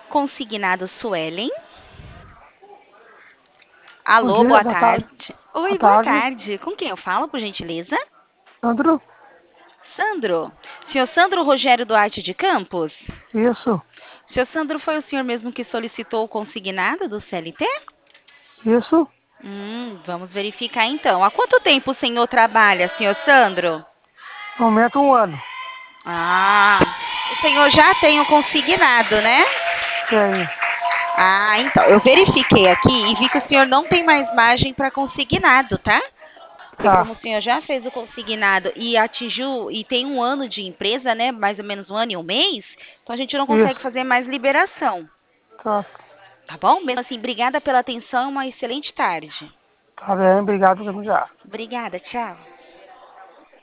Consignado Suelen. Bom Alô, dia, boa boa tarde. tarde. Boa Oi, boa tarde. tarde. Com quem eu falo, por gentileza? Sandro? Sandro. Senhor Sandro Rogério Duarte de Campos? Isso, Senhor Sandro, foi o senhor mesmo que solicitou o consignado do CLT? isso. Vamos verificar então. Há quanto tempo o senhor trabalha, senhor Sandro? No momento, um ano. Ah, o senhor já tem o consignado, né? Tenho. Ah, então, eu verifiquei aqui e vi que o senhor não tem mais margem para consignado, tá? Porque Tá, como o senhor já fez o consignado e atingiu e tem um ano de empresa, né? Mais ou menos um ano e um mês, então a gente não consegue isso. fazer mais liberação, Tá, tá bom? Mesmo assim, obrigada pela atenção, uma excelente tarde. tá bem, obrigado por me ligar. Obrigada, tchau.